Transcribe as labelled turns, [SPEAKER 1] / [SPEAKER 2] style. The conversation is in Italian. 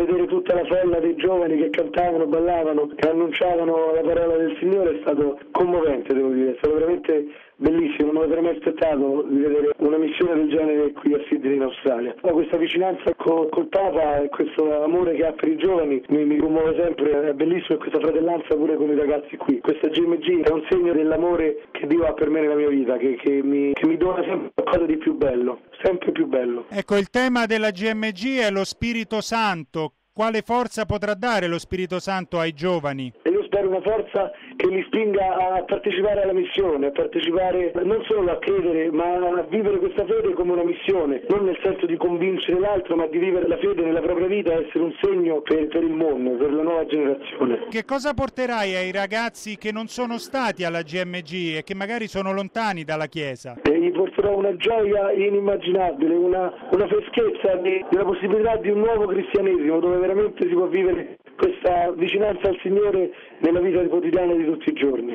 [SPEAKER 1] vedere tutta la folla dei giovani che cantavano, ballavano e annunciavano la parola del Signore è stato commovente, devo dire, è stato veramente bellissimo, non avrei mai aspettato di vedere una missione del genere qui a Sydney in Australia. Ma questa vicinanza col Papa e questo amore che ha per i giovani mi commuove sempre, è bellissimo, e questa fratellanza pure con i ragazzi qui. Questa GMG è un segno dell'amore che Dio ha per me nella mia vita, che mi dona sempre qualcosa di più bello, sempre più bello.
[SPEAKER 2] Ecco, il tema della GMG è lo Spirito Santo. Quale forza potrà dare lo Spirito Santo ai giovani?
[SPEAKER 1] E io spero una forza che li spinga a partecipare alla missione, a partecipare non solo a credere, ma a vivere questa fede come una missione, non nel senso di convincere l'altro, ma di vivere la fede nella propria vita e essere un segno per il mondo, per la nuova generazione.
[SPEAKER 2] Che cosa porterai ai ragazzi che non sono stati alla GMG e che magari sono lontani dalla Chiesa?
[SPEAKER 1] E gli porterò una gioia inimmaginabile, una freschezza della possibilità di un nuovo cristianesimo, dove veramente si può vivere questa vicinanza al Signore nella vita quotidiana di tutti i giorni.